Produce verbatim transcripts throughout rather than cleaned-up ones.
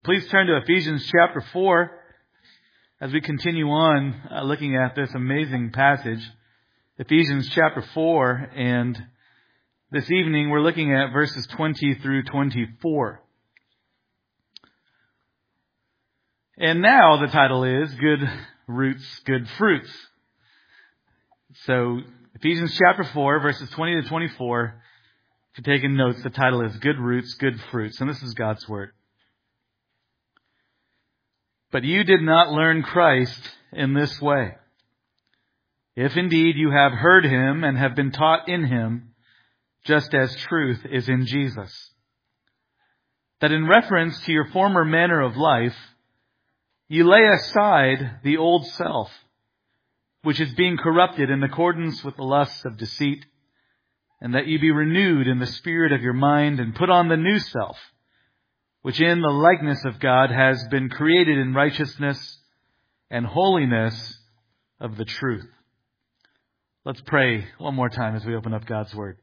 Please turn to Ephesians chapter four as we continue on uh, looking at this amazing passage. Ephesians chapter four, and this evening we're looking at verses twenty through twenty-four. And now the title is Good Roots, Good Fruits. So Ephesians chapter four, verses twenty to twenty-four. If you're taking notes, the title is Good Roots, Good Fruits. And this is God's Word. But you did not learn Christ in this way. If indeed you have heard Him and have been taught in Him, just as truth is in Jesus, that in reference to your former manner of life, you lay aside the old self, which is being corrupted in accordance with the lusts of deceit, and that you be renewed in the spirit of your mind and put on the new self, which in the likeness of God has been created in righteousness and holiness of the truth. Let's pray one more time as we open up God's Word.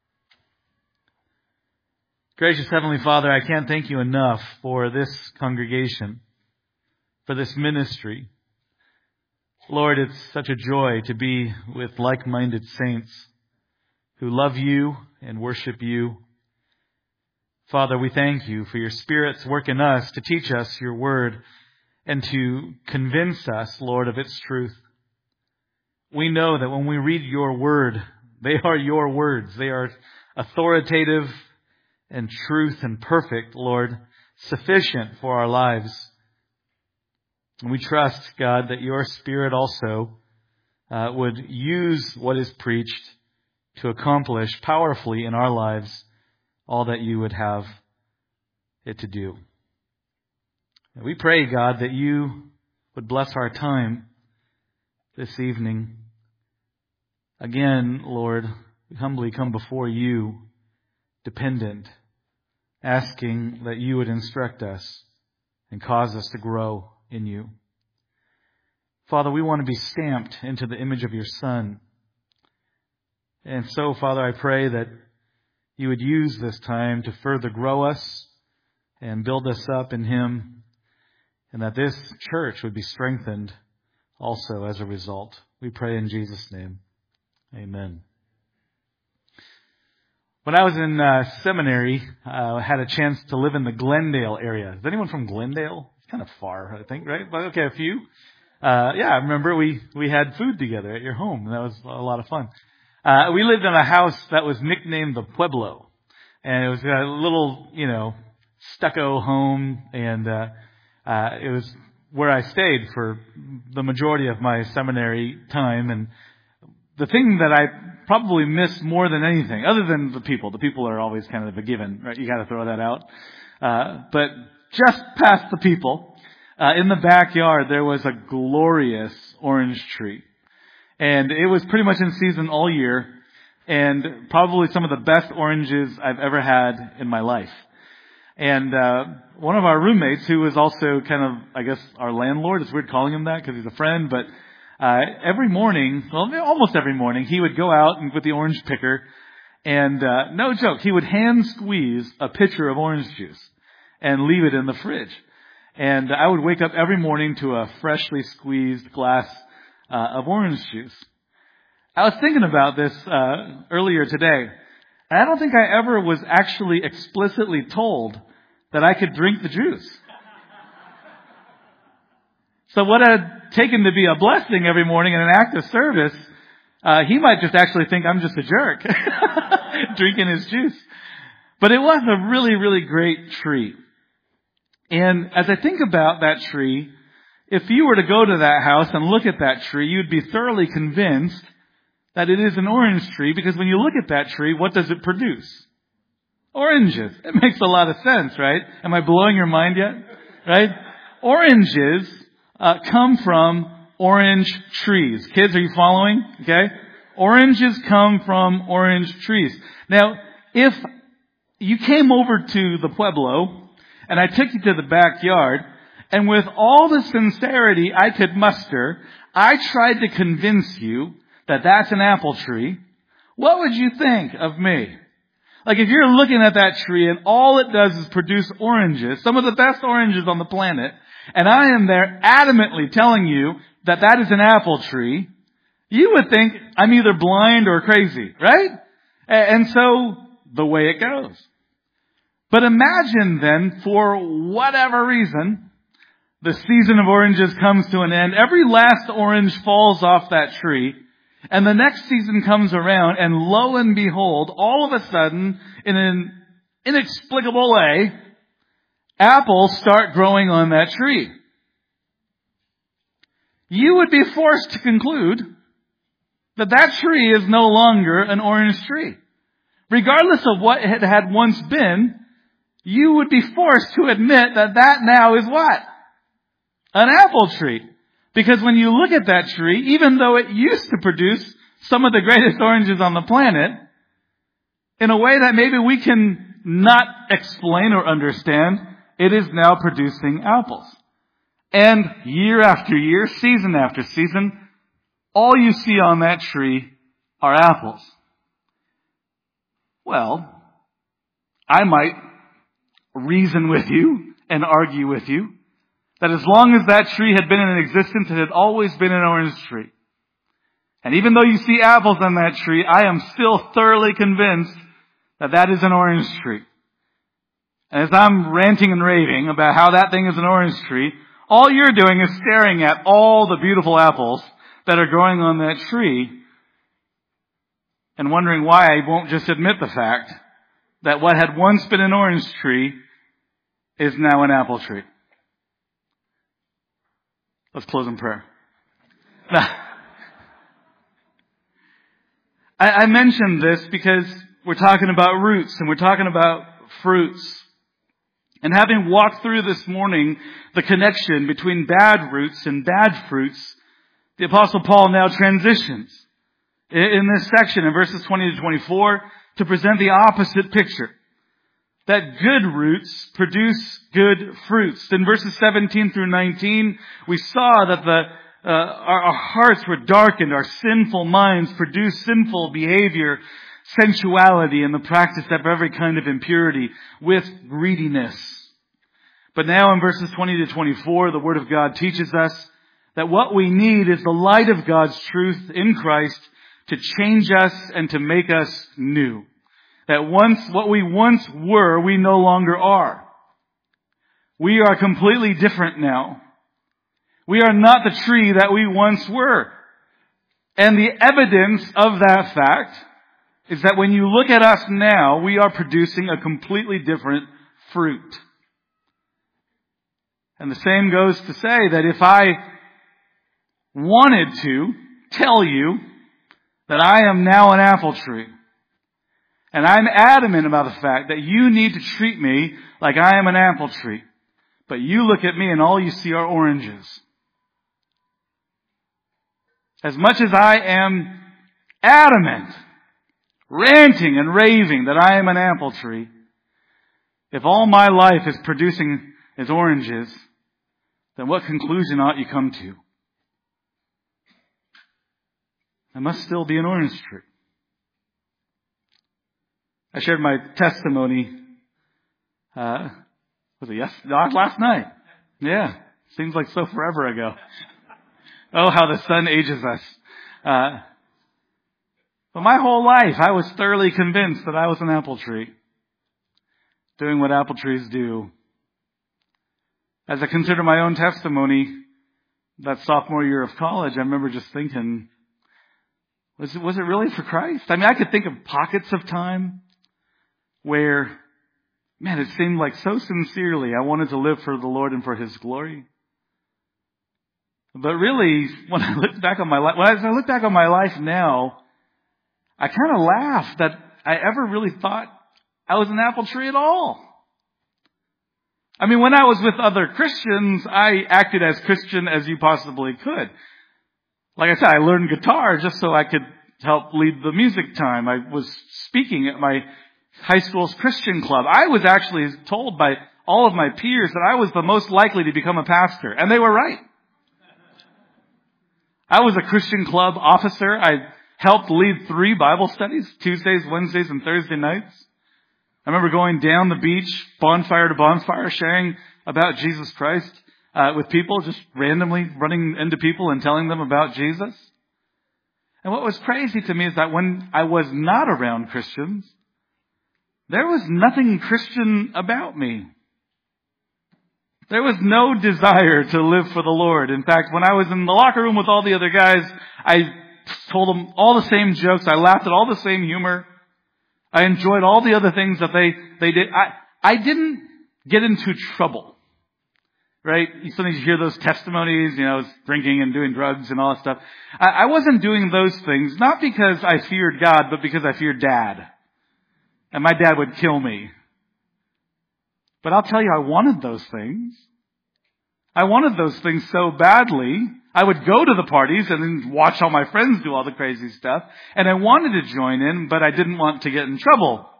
Gracious Heavenly Father, I can't thank you enough for this congregation, for this ministry. Lord, it's such a joy to be with like-minded saints who love you and worship you. Father, we thank you for your Spirit's work in us to teach us your word and to convince us, Lord, of its truth. We know that when we read your word, they are your words. They are authoritative and truth and perfect, Lord, sufficient for our lives. And we trust, God, that your Spirit also uh, would use what is preached to accomplish powerfully in our lives all that you would have it to do. And we pray, God, that you would bless our time this evening. Again, Lord, we humbly come before you, dependent, asking that you would instruct us and cause us to grow in you. Father, we want to be stamped into the image of your Son. And so, Father, I pray that you would use this time to further grow us and build us up in Him, and that this church would be strengthened also as a result. We pray in Jesus' name. Amen. When I was in uh, seminary, uh, I had a chance to live in the Glendale area. Is anyone from Glendale? It's kind of far, I think, right? But okay, a few. Uh, yeah, I remember we, we had food together at your home. That was a lot of fun. Uh, we lived in a house that was nicknamed the Pueblo. And it was a little, you know, stucco home. And uh, uh, it was where I stayed for the majority of my seminary time. And the thing that I probably missed more than anything, other than the people, the people are always kind of a given, right? You got to throw that out. Uh, but just past the people, uh, in the backyard, there was a glorious orange tree. And it was pretty much in season all year, and probably some of the best oranges I've ever had in my life. And uh one of our roommates, who was also kind of, I guess, our landlord, it's weird calling him that because he's a friend, but uh every morning, well, almost every morning, he would go out and with the orange picker, and uh no joke, he would hand squeeze a pitcher of orange juice and leave it in the fridge. And I would wake up every morning to a freshly squeezed glass Uh, of orange juice. I was thinking about this uh, earlier today, and I don't think I ever was actually explicitly told that I could drink the juice. So what had taken to be a blessing every morning and an act of service, uh, he might just actually think I'm just a jerk drinking his juice. But it was a really, really great tree. And as I think about that tree, if you were to go to that house and look at that tree, you'd be thoroughly convinced that it is an orange tree, because when you look at that tree, what does it produce? Oranges. It makes a lot of sense, right? Am I blowing your mind yet? Right? Oranges uh, come from orange trees. Kids, are you following? Okay? Oranges come from orange trees. Now, if you came over to the Pueblo and I took you to the backyard, and with all the sincerity I could muster, I tried to convince you that that's an apple tree, what would you think of me? Like if you're looking at that tree and all it does is produce oranges, some of the best oranges on the planet, and I am there adamantly telling you that that is an apple tree, you would think I'm either blind or crazy, right? And so, the way it goes. But imagine then, for whatever reason, the season of oranges comes to an end. Every last orange falls off that tree. And the next season comes around, and lo and behold, all of a sudden, in an inexplicable way, apples start growing on that tree. You would be forced to conclude that that tree is no longer an orange tree. Regardless of what it had once been, you would be forced to admit that that now is what? An apple tree. Because when you look at that tree, even though it used to produce some of the greatest oranges on the planet, in a way that maybe we can not explain or understand, it is now producing apples. And year after year, season after season, all you see on that tree are apples. Well, I might reason with you and argue with you that as long as that tree had been in existence, it had always been an orange tree. And even though you see apples on that tree, I am still thoroughly convinced that that is an orange tree. And as I'm ranting and raving about how that thing is an orange tree, all you're doing is staring at all the beautiful apples that are growing on that tree and wondering why I won't just admit the fact that what had once been an orange tree is now an apple tree. Let's close in prayer. Now, I, I mentioned this because we're talking about roots and we're talking about fruits. And having walked through this morning the connection between bad roots and bad fruits, the Apostle Paul now transitions in this section in verses twenty to twenty-four to present the opposite picture. That good roots produce good fruits. In verses seventeen through nineteen, we saw that the uh, our, our hearts were darkened, our sinful minds produced sinful behavior, sensuality, and the practice of every kind of impurity with greediness. But now in verses twenty to twenty-four, the Word of God teaches us that what we need is the light of God's truth in Christ to change us and to make us new. That once, what we once were, we no longer are. We are completely different now. We are not the tree that we once were. And the evidence of that fact is that when you look at us now, we are producing a completely different fruit. And the same goes to say that if I wanted to tell you that I am now an apple tree, and I'm adamant about the fact that you need to treat me like I am an apple tree, but you look at me and all you see are oranges. As much as I am adamant, ranting and raving that I am an apple tree, if all my life is producing is oranges, then what conclusion ought you come to? I must still be an orange tree. I shared my testimony, uh, was it yes, last night? Yeah, seems like so forever ago. Oh, how the sun ages us. Uh, but my whole life, I was thoroughly convinced that I was an apple tree, doing what apple trees do. As I consider my own testimony, that sophomore year of college, I remember just thinking, was it, was it really for Christ? I mean, I could think of pockets of time where, man, it seemed like so sincerely I wanted to live for the Lord and for His glory. But really, when I look back on my life, when I look back on my life now, I kind of laugh that I ever really thought I was an apple tree at all. I mean, when I was with other Christians, I acted as Christian as you possibly could. Like I said, I learned guitar just so I could help lead the music time. I was speaking at my high school's Christian club. I was actually told by all of my peers that I was the most likely to become a pastor. And they were right. I was a Christian club officer. I helped lead three Bible studies, Tuesdays, Wednesdays, and Thursday nights. I remember going down the beach, bonfire to bonfire, sharing about Jesus Christ uh, with people, just randomly running into people and telling them about Jesus. And what was crazy to me is that when I was not around Christians, there was nothing Christian about me. There was no desire to live for the Lord. In fact, when I was in the locker room with all the other guys, I told them all the same jokes. I laughed at all the same humor. I enjoyed all the other things that they, they did. I, I didn't get into trouble. Right? Sometimes you hear those testimonies, you know, drinking and doing drugs and all that stuff. I, I wasn't doing those things, not because I feared God, but because I feared Dad. And my dad would kill me. But I'll tell you, I wanted those things. I wanted those things so badly. I would go to the parties and then watch all my friends do all the crazy stuff. And I wanted to join in, but I didn't want to get in trouble.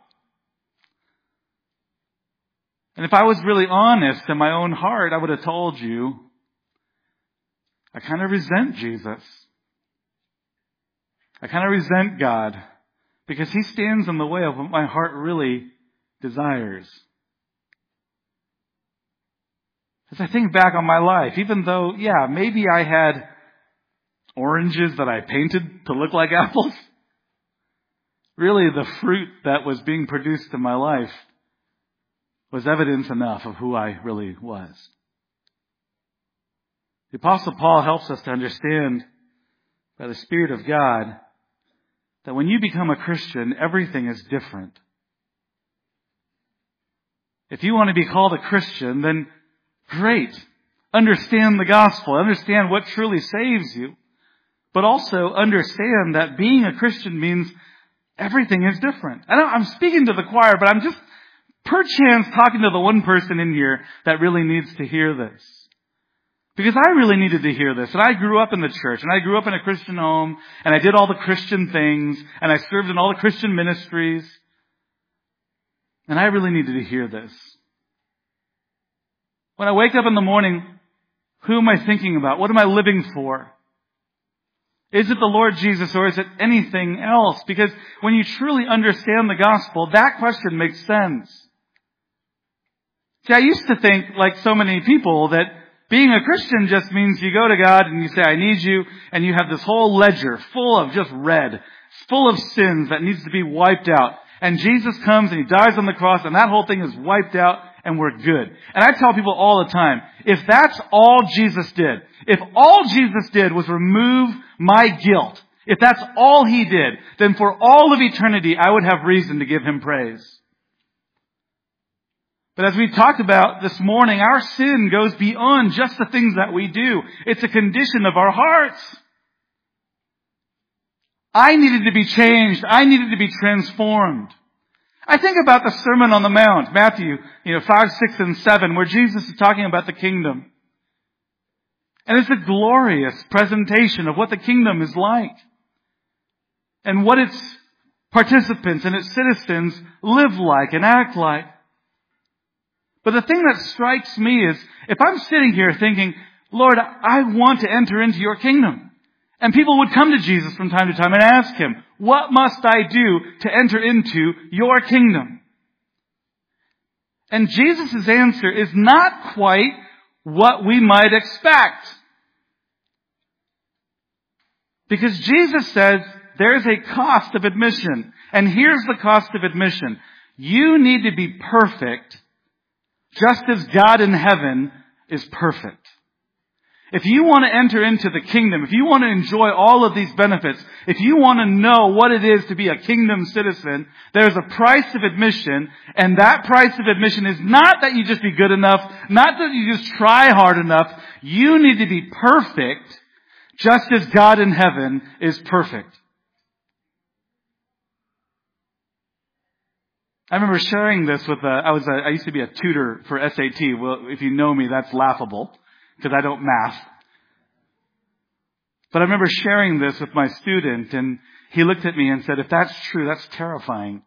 And if I was really honest in my own heart, I would have told you, I kind of resent Jesus. I kind of resent God because He stands in the way of what my heart really desires. As I think back on my life, even though, yeah, maybe I had oranges that I painted to look like apples, really the fruit that was being produced in my life was evidence enough of who I really was. The Apostle Paul helps us to understand by the Spirit of God that when you become a Christian, everything is different. If you want to be called a Christian, then great. Understand the gospel. Understand what truly saves you. But also understand that being a Christian means everything is different. I know I'm speaking to the choir, but I'm just perchance talking to the one person in here that really needs to hear this. Because I really needed to hear this. And I grew up in the church. And I grew up in a Christian home. And I did all the Christian things. And I served in all the Christian ministries. And I really needed to hear this. When I wake up in the morning, who am I thinking about? What am I living for? Is it the Lord Jesus or is it anything else? Because when you truly understand the gospel, that question makes sense. See, I used to think, like so many people, that being a Christian just means you go to God and you say, I need you, and you have this whole ledger full of just red, full of sins that needs to be wiped out. And Jesus comes and He dies on the cross and that whole thing is wiped out and we're good. And I tell people all the time, if that's all Jesus did, if all Jesus did was remove my guilt, if that's all He did, then for all of eternity I would have reason to give Him praise. But as we talked about this morning, our sin goes beyond just the things that we do. It's a condition of our hearts. I needed to be changed. I needed to be transformed. I think about the Sermon on the Mount, Matthew, you know, five, six, and seven, where Jesus is talking about the kingdom. And it's a glorious presentation of what the kingdom is like. And what its participants and its citizens live like and act like. But the thing that strikes me is, if I'm sitting here thinking, Lord, I want to enter into your kingdom. And people would come to Jesus from time to time and ask Him, what must I do to enter into your kingdom? And Jesus' answer is not quite what we might expect. Because Jesus says there's a cost of admission. And here's the cost of admission. You need to be perfect just as God in heaven is perfect. If you want to enter into the kingdom, if you want to enjoy all of these benefits, if you want to know what it is to be a kingdom citizen, there's a price of admission, and that price of admission is not that you just be good enough, not that you just try hard enough. You need to be perfect, just as God in heaven is perfect. I remember sharing this with, a, I was a, I used to be a tutor for S A T. Well, if you know me, that's laughable, because I don't math. But I remember sharing this with my student, and he looked at me and said, if that's true, that's terrifying.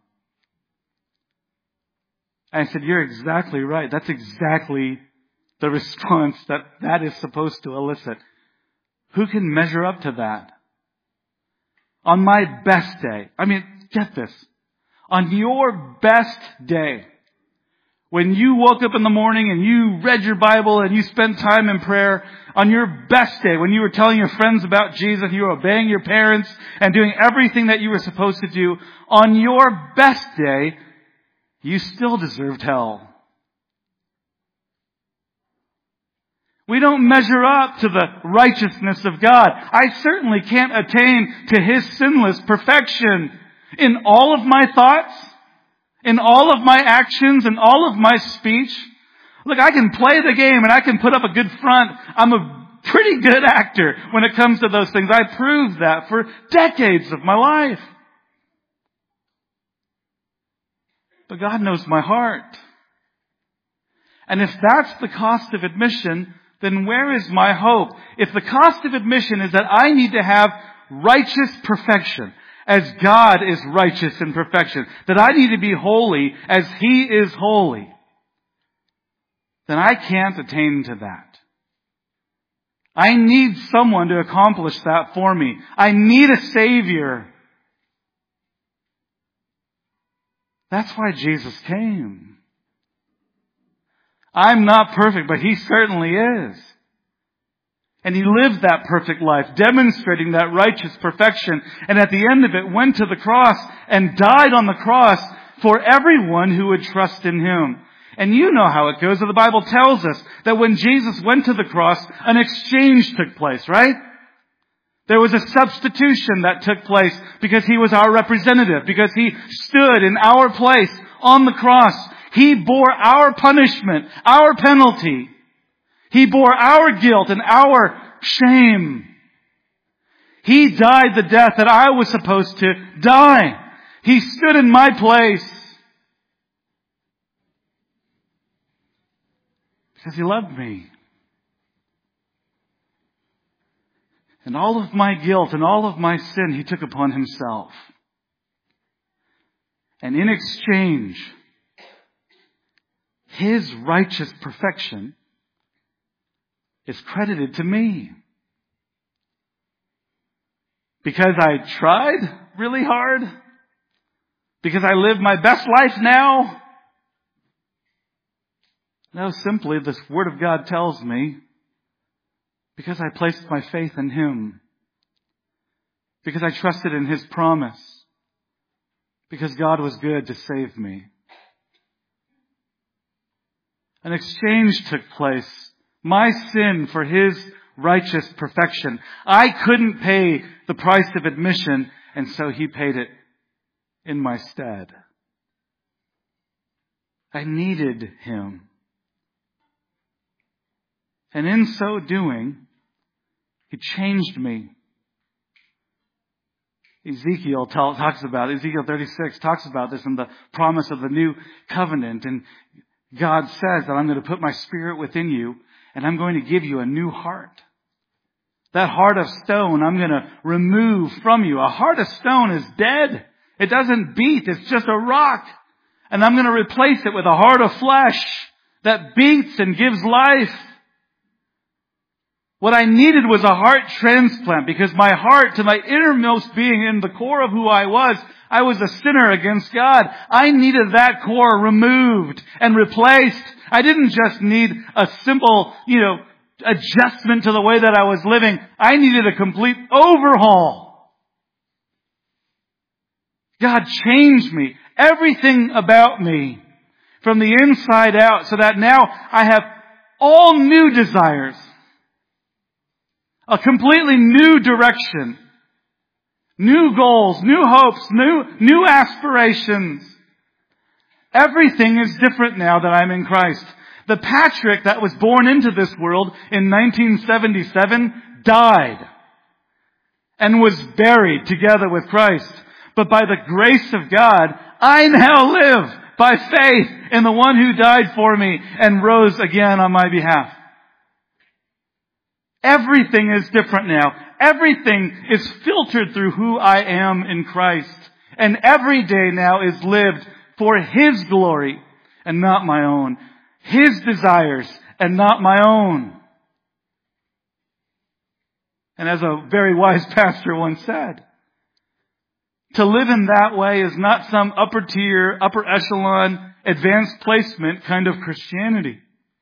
And I said, you're exactly right. That's exactly the response that that is supposed to elicit. Who can measure up to that? On my best day, I mean, get this. On your best day, when you woke up in the morning and you read your Bible and you spent time in prayer, on your best day, when you were telling your friends about Jesus, you were obeying your parents and doing everything that you were supposed to do, on your best day, you still deserved hell. We don't measure up to the righteousness of God. I certainly can't attain to His sinless perfection in all of my thoughts, in all of my actions, in all of my speech. Look, I can play the game and I can put up a good front. I'm a pretty good actor when it comes to those things. I proved that for decades of my life. But God knows my heart. And if that's the cost of admission, then where is my hope? If the cost of admission is that I need to have righteous perfection, as God is righteous in perfection, that I need to be holy as He is holy, then I can't attain to that. I need someone to accomplish that for me. I need a Savior. That's why Jesus came. I'm not perfect, but He certainly is. And He lived that perfect life, demonstrating that righteous perfection. And at the end of it, went to the cross and died on the cross for everyone who would trust in Him. And you know how it goes. The Bible tells us that when Jesus went to the cross, an exchange took place, right? There was a substitution that took place because He was our representative, because He stood in our place on the cross. He bore our punishment, our penalty. He bore our guilt and our shame. He died the death that I was supposed to die. He stood in my place because He loved me. And all of my guilt and all of my sin He took upon Himself. And in exchange, His righteous perfection is credited to me. Because I tried really hard? Because I live my best life now? No, simply this Word of God tells me, because I placed my faith in Him. Because I trusted in His promise. Because God was good to save me. An exchange took place. My sin for His righteous perfection. I couldn't pay the price of admission, and so He paid it in my stead. I needed Him. And in so doing, He changed me. Ezekiel talks about, Ezekiel thirty-six talks about this in the promise of the new covenant. And God says that I'm going to put my Spirit within you and I'm going to give you a new heart. That heart of stone I'm going to remove from you. A heart of stone is dead. It doesn't beat. It's just a rock. And I'm going to replace it with a heart of flesh that beats and gives life. What I needed was a heart transplant because my heart, to my innermost being, in the core of who I was, I was a sinner against God. I needed that core removed and replaced. I didn't just need a simple, you know, adjustment to the way that I was living. I needed a complete overhaul. God changed me, everything about me, from the inside out, so that now I have all new desires. A completely new direction. New goals, new hopes, new, new aspirations. Everything is different now that I'm in Christ. The Patrick that was born into this world in nineteen seventy-seven died and was buried together with Christ. But by the grace of God, I now live by faith in the one who died for me and rose again on my behalf. Everything is different now. Everything is filtered through who I am in Christ. And every day now is lived for His glory and not my own. His desires and not my own. And as a very wise pastor once said, To live in that way is not some upper tier, upper echelon, advanced placement kind of Christianity.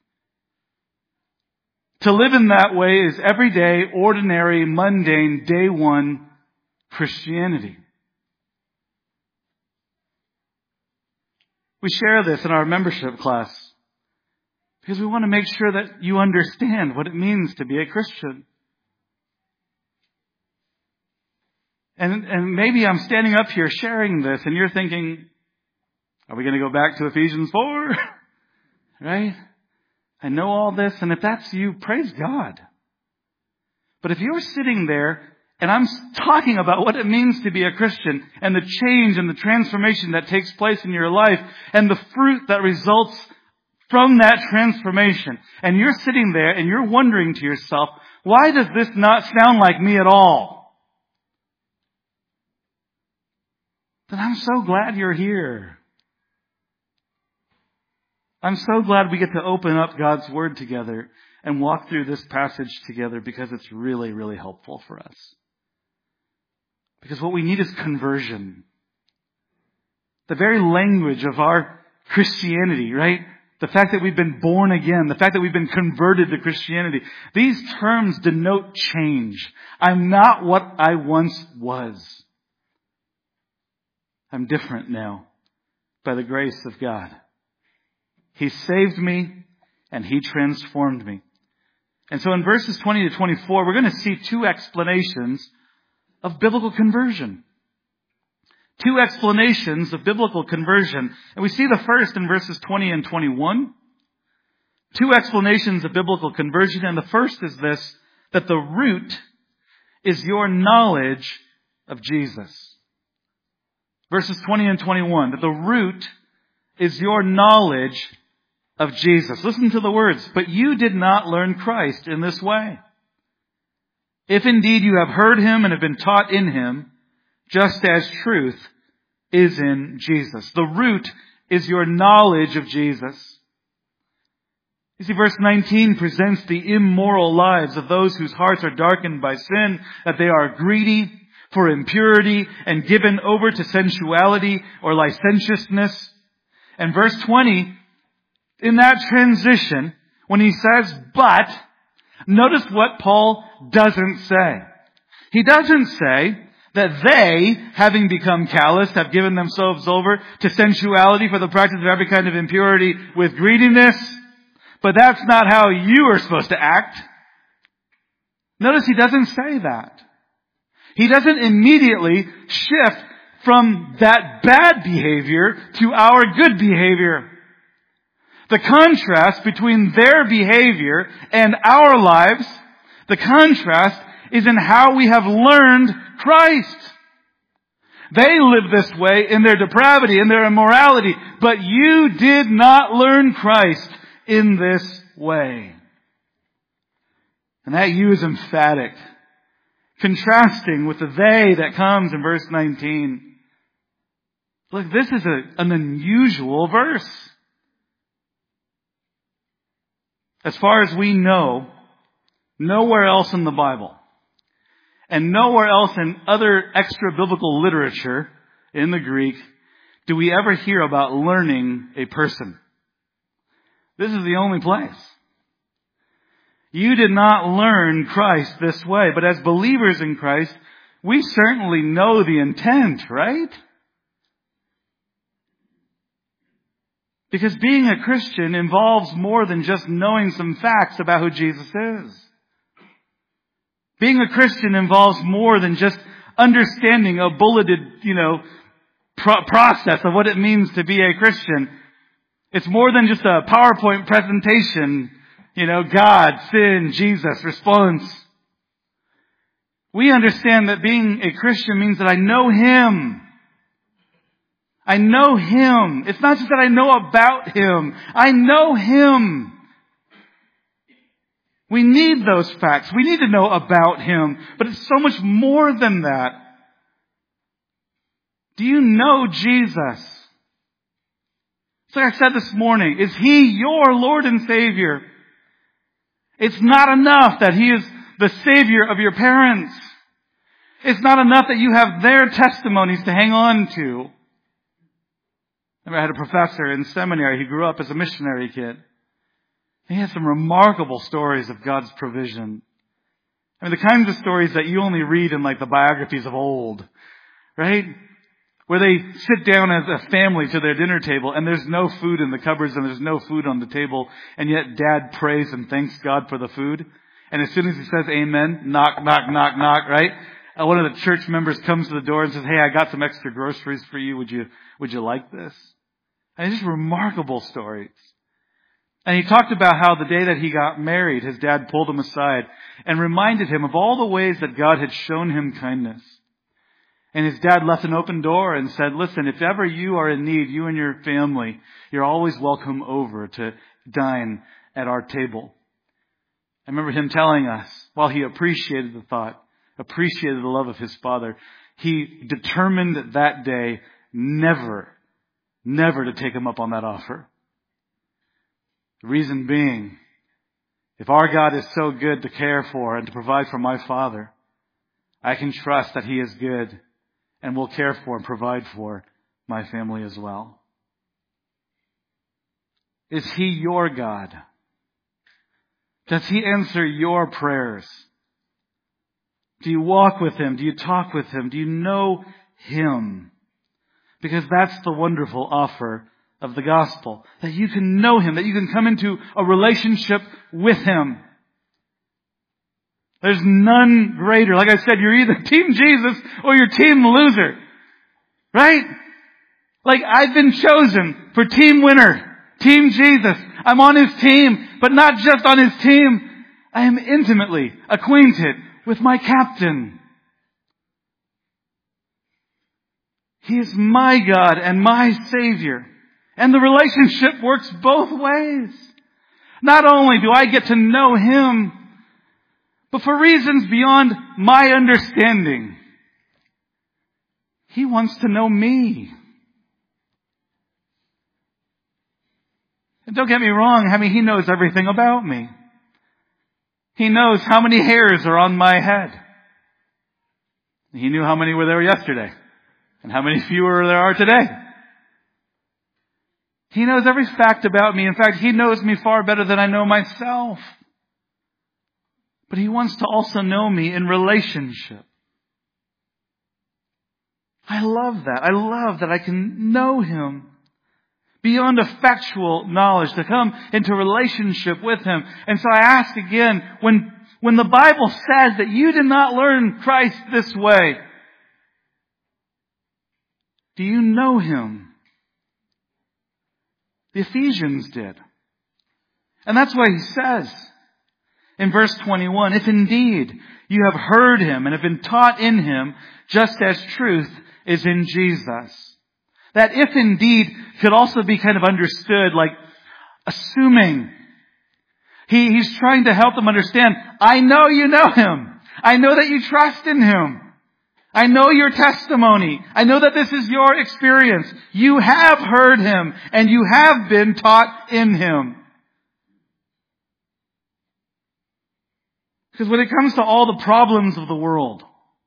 To live in that way is everyday, ordinary, mundane, day one Christianity. We share this in our membership class because we want to make sure that you understand what it means to be a Christian. And, and maybe I'm standing up here sharing this and you're thinking, are we going to go back to Ephesians four? Right? I know all this, and if that's you, praise God. But if you're sitting there and I'm talking about what it means to be a Christian and the change and the transformation that takes place in your life and the fruit that results from that transformation, and you're sitting there and you're wondering to yourself, why does this not sound like me at all? Then I'm so glad you're here. I'm so glad we get to open up God's Word together and walk through this passage together because it's really, really helpful for us. Because what we need is conversion. The very language of our Christianity, right? The fact that we've been born again, the fact that we've been converted to Christianity. These terms denote change. I'm not what I once was. I'm different now by the grace of God. He saved me and He transformed me. And so in verses twenty to twenty-four, we're going to see two explanations of biblical conversion. Two explanations of biblical conversion. And we see the first in verses twenty and twenty-one. Two explanations of biblical conversion. And the first is this, that the root is your knowledge of Jesus. Verses twenty and twenty-one, that the root is your knowledge of Jesus. Listen to the words. But you did not learn Christ in this way. If indeed you have heard Him and have been taught in Him, just as truth is in Jesus. The root is your knowledge of Jesus. You see, verse nineteen presents the immoral lives of those whose hearts are darkened by sin, that they are greedy for impurity and given over to sensuality or licentiousness. And verse twenty, in that transition, when he says, but, notice what Paul doesn't say. He doesn't say that they, having become callous, have given themselves over to sensuality for the practice of every kind of impurity with greediness. But that's not how you are supposed to act. Notice he doesn't say that. He doesn't immediately shift from that bad behavior to our good behavior. The contrast between their behavior and our lives, the contrast is in how we have learned Christ. They live this way in their depravity, in their immorality, but you did not learn Christ in this way. And that you is emphatic, contrasting with the they that comes in verse nineteen. Look, this is a, an unusual verse. As far as we know, nowhere else in the Bible and nowhere else in other extra-biblical literature in the Greek do we ever hear about learning a person. This is the only place. You did not learn Christ this way, but as believers in Christ, we certainly know the intent, right? Because being a Christian involves more than just knowing some facts about who Jesus is. Being a Christian involves more than just understanding a bulleted, you know, pro- process of what it means to be a Christian. It's more than just a PowerPoint presentation, you know, God, sin, Jesus, response. We understand that being a Christian means that I know Him. I know Him. It's not just that I know about Him. I know Him. We need those facts. We need to know about Him. But it's so much more than that. Do you know Jesus? So like I said this morning, is He your Lord and Savior? It's not enough that He is the Savior of your parents. It's not enough that you have their testimonies to hang on to. I remember I had a professor in seminary. He grew up as a missionary kid. He has some remarkable stories of God's provision. I mean, the kinds of stories that you only read in like the biographies of old, right? Where they sit down as a family to their dinner table and there's no food in the cupboards and there's no food on the table, and yet dad prays and thanks God for the food. And as soon as he says amen, knock, knock, knock, knock, right? Uh, one of the church members comes to the door and says, hey, I got some extra groceries for you. Would you, would you like this? And it's just remarkable stories. And he talked about how the day that he got married, his dad pulled him aside and reminded him of all the ways that God had shown him kindness. And his dad left an open door and said, listen, if ever you are in need, you and your family, you're always welcome over to dine at our table. I remember him telling us, while he appreciated the thought, appreciated the love of his father, he determined that day never, never to take him up on that offer. The reason being, if our God is so good to care for and to provide for my father, I can trust that he is good and will care for and provide for my family as well. Is he your God? Does he answer your prayers? Do you walk with him? Do you talk with him? Do you know him? Because that's the wonderful offer of the gospel. That you can know him, that you can come into a relationship with him. There's none greater. Like I said, you're either Team Jesus or you're Team Loser. Right? Like I've been chosen for Team Winner. Team Jesus. I'm on his team, but not just on his team. I am intimately acquainted with my captain. He is my God and my Savior. And the relationship works both ways. Not only do I get to know him, but for reasons beyond my understanding, he wants to know me. And don't get me wrong, I mean, he knows everything about me. He knows how many hairs are on my head. He knew how many were there yesterday and how many fewer there are today. He knows every fact about me. In fact, he knows me far better than I know myself. But he wants to also know me in relationship. I love that. I love that I can know him beyond a factual knowledge, to come into relationship with him. And so I ask again, when, when the Bible says that you did not learn Christ this way, do you know him? The Ephesians did. And that's why he says in verse twenty-one, if indeed you have heard him and have been taught in him, just as truth is in Jesus. That if indeed could also be kind of understood like assuming. He, he's trying to help them understand, I know you know him. I know that you trust in him. I know your testimony. I know that this is your experience. You have heard him and you have been taught in him. Because when it comes to all the problems of the world,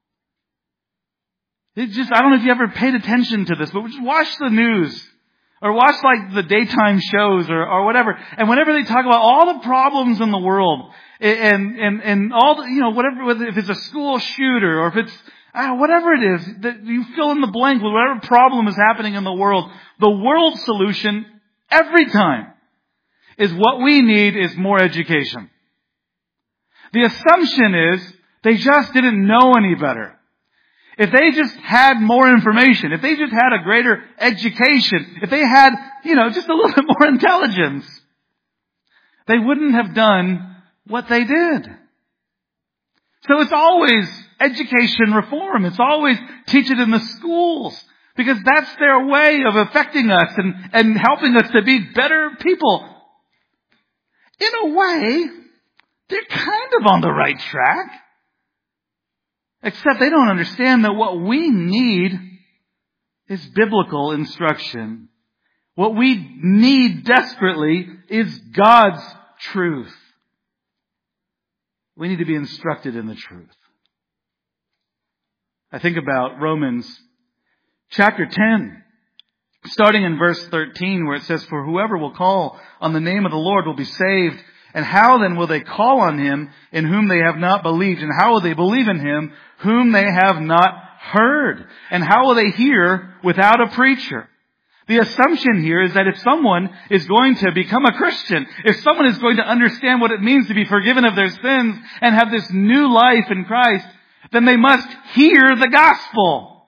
it just, I don't know if you ever paid attention to this, but just watch the news or watch like the daytime shows or, or whatever. And whenever they talk about all the problems in the world and, and, and all the, you know, whatever, whether if it's a school shooter or if it's, Uh, whatever it is, that you fill in the blank with whatever problem is happening in the world, the world solution every time is what we need is more education. The assumption is they just didn't know any better. If they just had more information, if they just had a greater education, if they had, you know, just a little bit more intelligence, they wouldn't have done what they did. So it's always education reform. It's always teach it in the schools because that's their way of affecting us and, and helping us to be better people. In a way, they're kind of on the right track. Except they don't understand that what we need is biblical instruction. What we need desperately is God's truth. We need to be instructed in the truth. I think about Romans chapter ten, starting in verse thirteen, where it says, "For whoever will call on the name of the Lord will be saved. And how then will they call on Him in whom they have not believed? And how will they believe in Him whom they have not heard? And how will they hear without a preacher?" The assumption here is that if someone is going to become a Christian, if someone is going to understand what it means to be forgiven of their sins and have this new life in Christ, then they must hear the gospel.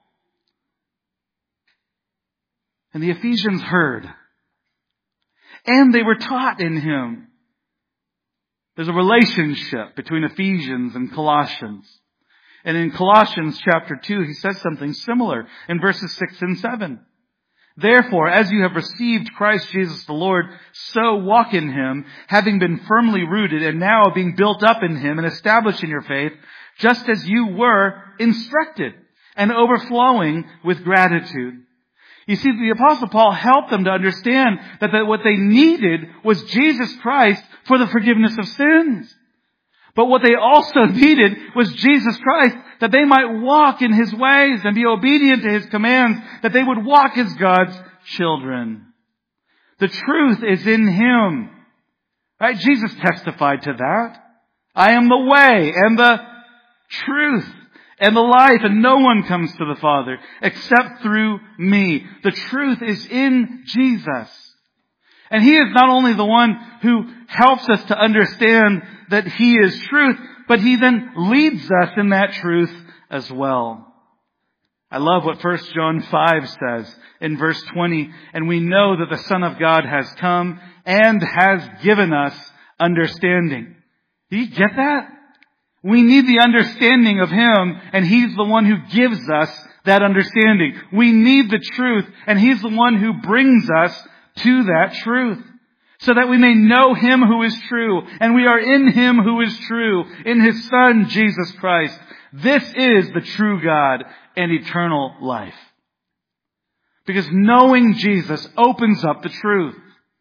And the Ephesians heard. And they were taught in Him. There's a relationship between Ephesians and Colossians. And in Colossians chapter two, he says something similar in verses six and seven. "Therefore, as you have received Christ Jesus the Lord, so walk in Him, having been firmly rooted and now being built up in Him and established in your faith, just as you were instructed, and overflowing with gratitude." You see, the Apostle Paul helped them to understand that, that what they needed was Jesus Christ for the forgiveness of sins. But what they also needed was Jesus Christ that they might walk in His ways and be obedient to His commands, that they would walk as God's children. The truth is in Him. Right? Jesus testified to that. "I am the way and the truth and the life, and no one comes to the Father except through me." The truth is in Jesus. And He is not only the one who helps us to understand that He is truth, but He then leads us in that truth as well. I love what First John five says in verse twenty, "And we know that the Son of God has come and has given us understanding." Do you get that? We need the understanding of Him, and He's the one who gives us that understanding. We need the truth, and He's the one who brings us to that truth, so that we may know Him who is true, and we are in Him who is true, in His Son, Jesus Christ. This is the true God and eternal life. Because knowing Jesus opens up the truth.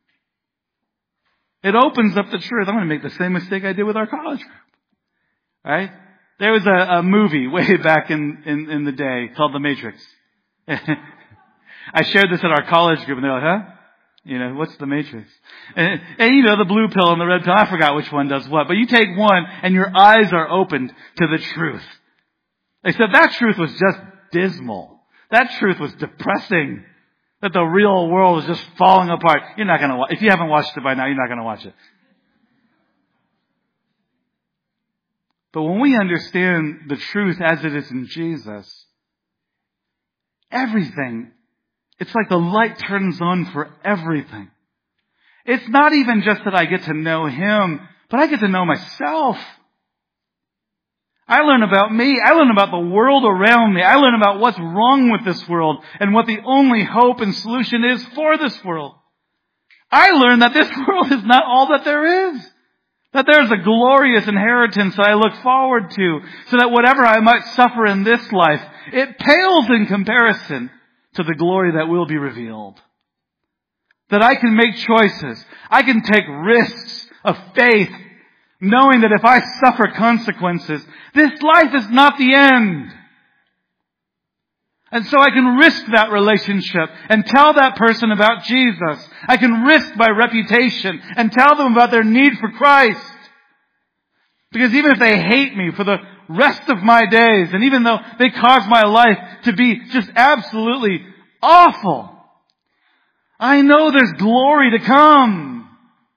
It opens up the truth. I'm going to make the same mistake I did with our college group. Right? There was a, a movie way back in, in, in the day called The Matrix. I shared this at our college group, and they're like, "Huh? You know, what's the Matrix?" And, and you know, the blue pill and the red pill, I forgot which one does what. But you take one and your eyes are opened to the truth. Except that truth was just dismal. That truth was depressing. That the real world was just falling apart. You're not going to watch, if you haven't watched it by now, you're not going to watch it. But when we understand the truth as it is in Jesus, everything, it's like the light turns on for everything. It's not even just that I get to know Him, but I get to know myself. I learn about me. I learn about the world around me. I learn about what's wrong with this world and what the only hope and solution is for this world. I learn that this world is not all that there is. That there's a glorious inheritance that I look forward to, so that whatever I might suffer in this life, it pales in comparison to the glory that will be revealed. That I can make choices. I can take risks of faith, knowing that if I suffer consequences, this life is not the end. And so I can risk that relationship and tell that person about Jesus. I can risk my reputation and tell them about their need for Christ. Because even if they hate me for the rest of my days, and even though they cause my life to be just absolutely awful, I know there's glory to come.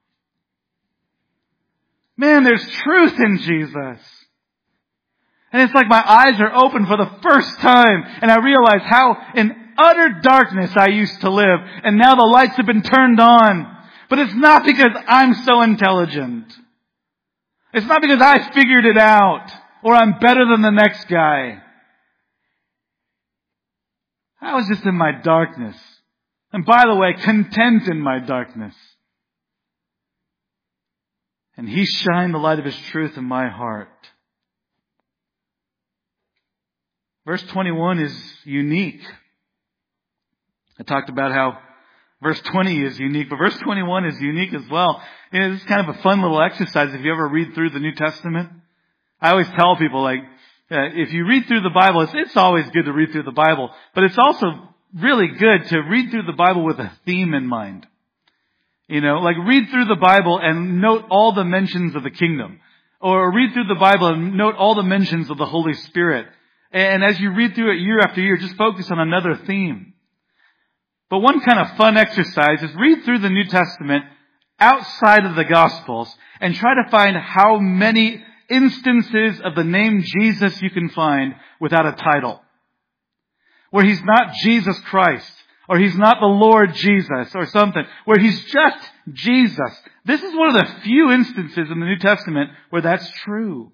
Man, there's truth in Jesus. And it's like my eyes are open for the first time, and I realize how in utter darkness I used to live, and now the lights have been turned on. But it's not because I'm so intelligent. It's not because I figured it out, or I'm better than the next guy. I was just in my darkness. And by the way, content in my darkness. And He shined the light of His truth in my heart. Verse twenty-one is unique. I talked about how verse twenty is unique, but verse twenty-one is unique as well. You know, this is kind of a fun little exercise if you ever read through the New Testament. I always tell people, like, Uh, if you read through the Bible, it's, it's always good to read through the Bible, but it's also really good to read through the Bible with a theme in mind. You know, like read through the Bible and note all the mentions of the kingdom. Or read through the Bible and note all the mentions of the Holy Spirit. And as you read through it year after year, just focus on another theme. But one kind of fun exercise is read through the New Testament outside of the Gospels and try to find how many instances of the name Jesus you can find without a title. Where He's not Jesus Christ, or He's not the Lord Jesus, or something. Where He's just Jesus. This is one of the few instances in the New Testament where that's true.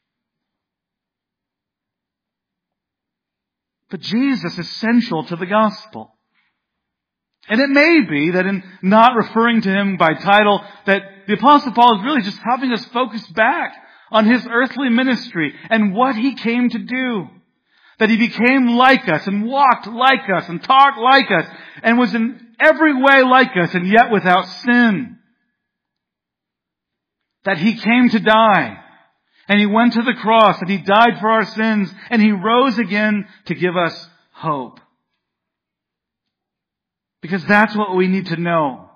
But Jesus is central to the gospel. And it may be that in not referring to Him by title, that the Apostle Paul is really just having us focus back on His earthly ministry and what He came to do. That He became like us and walked like us and talked like us and was in every way like us and yet without sin. That He came to die and He went to the cross and He died for our sins and He rose again to give us hope. Because that's what we need to know.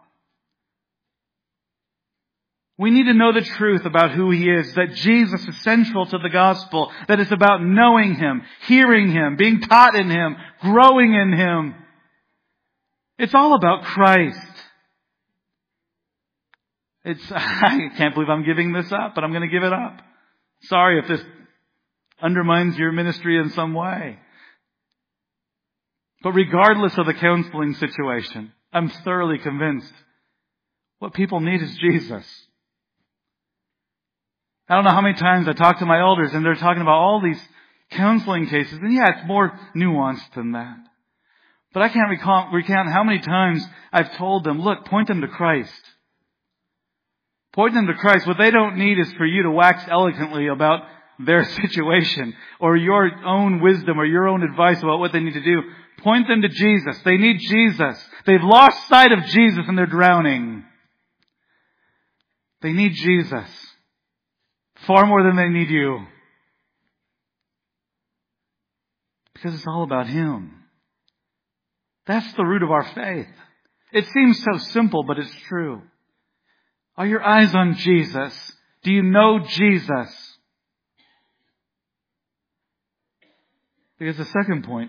We need to know the truth about who He is, that Jesus is central to the gospel, that it's about knowing Him, hearing Him, being taught in Him, growing in Him. It's all about Christ. It's, I can't believe I'm giving this up, but I'm going to give it up. Sorry if this undermines your ministry in some way. But regardless of the counseling situation, I'm thoroughly convinced what people need is Jesus. I don't know how many times I talk to my elders and they're talking about all these counseling cases. And yeah, it's more nuanced than that. But I can't recall, recount how many times I've told them, look, point them to Christ. Point them to Christ. What they don't need is for you to wax eloquently about their situation or your own wisdom or your own advice about what they need to do. Point them to Jesus. They need Jesus. They've lost sight of Jesus and they're drowning. They need Jesus. Far more than they need you. Because it's all about Him. That's the root of our faith. It seems so simple, but it's true. Are your eyes on Jesus? Do you know Jesus? Because the second point,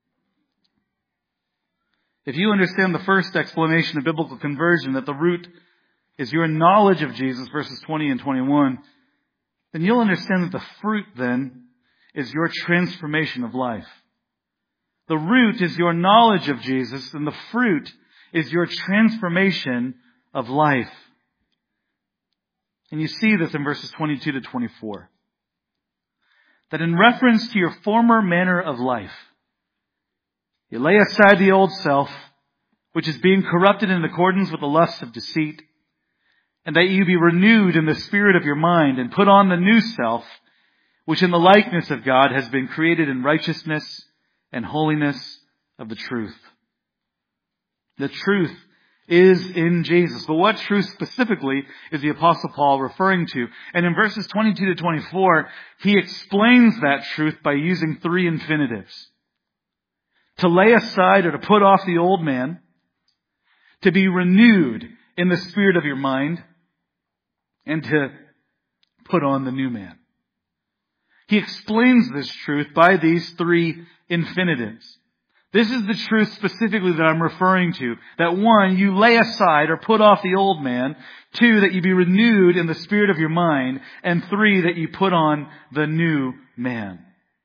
if you understand the first explanation of biblical conversion, that the root is your knowledge of Jesus, verses twenty and twenty-one, then you'll understand that the fruit then is your transformation of life. The root is your knowledge of Jesus, and the fruit is your transformation of life. And you see this in verses twenty-two to twenty-four. That in reference to your former manner of life, you lay aside the old self, which is being corrupted in accordance with the lusts of deceit, and that you be renewed in the spirit of your mind, and put on the new self, which in the likeness of God has been created in righteousness and holiness of the truth. The truth is in Jesus. But what truth specifically is the Apostle Paul referring to? And in verses twenty-two to twenty-four, he explains that truth by using three infinitives. To lay aside or to put off the old man, to be renewed in the spirit of your mind, and to put on the new man. He explains this truth by these three infinitives. This is the truth specifically that I'm referring to. That one, you lay aside or put off the old man. Two, that you be renewed in the spirit of your mind. And three, that you put on the new man.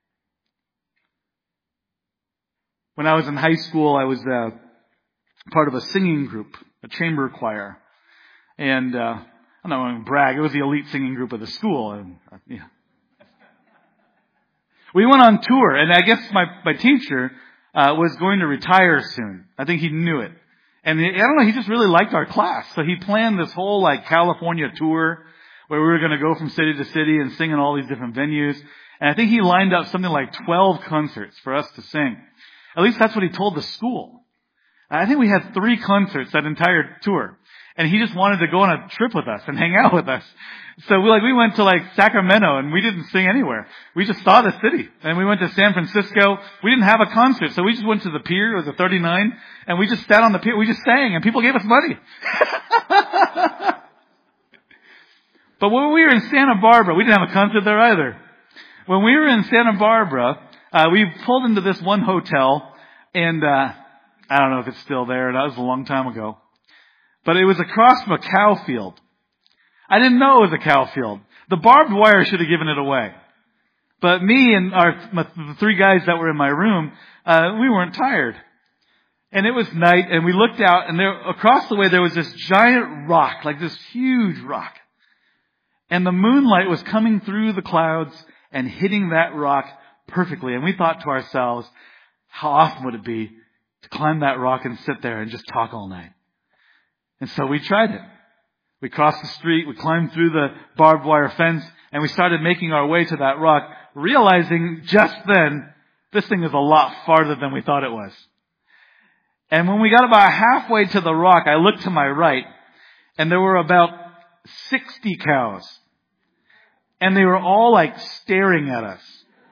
When I was in high school, I was uh, part of a singing group, a chamber choir. And uh, I'm not going to brag, it was the elite singing group of the school. And, uh, yeah. We went on tour, and I guess my, my teacher uh, was going to retire soon. I think he knew it. And he, I don't know, he just really liked our class. So he planned this whole like California tour where we were going to go from city to city and sing in all these different venues. And I think he lined up something like twelve concerts for us to sing. At least that's what he told the school. I think we had three concerts that entire tour. And he just wanted to go on a trip with us and hang out with us. So we like we went to like Sacramento and we didn't sing anywhere. We just saw the city. And we went to San Francisco. We didn't have a concert, so we just went to the pier or the thirty-nine and we just sat on the pier. We just sang and people gave us money. But when we were in Santa Barbara, we didn't have a concert there either. When we were in Santa Barbara, uh, we pulled into this one hotel and uh I don't know if it's still there. That was a long time ago. But it was across from a cow field. I didn't know it was a cow field. The barbed wire should have given it away. But me and our my, the three guys that were in my room, uh, we weren't tired. And it was night, and we looked out, and there across the way there was this giant rock, like this huge rock. And the moonlight was coming through the clouds and hitting that rock perfectly. And we thought to ourselves, how awesome would it be to climb that rock and sit there and just talk all night? And so we tried it. We crossed the street, we climbed through the barbed wire fence, and we started making our way to that rock, realizing just then, this thing is a lot farther than we thought it was. And when we got about halfway to the rock, I looked to my right, and there were about sixty cows. And they were all like staring at us.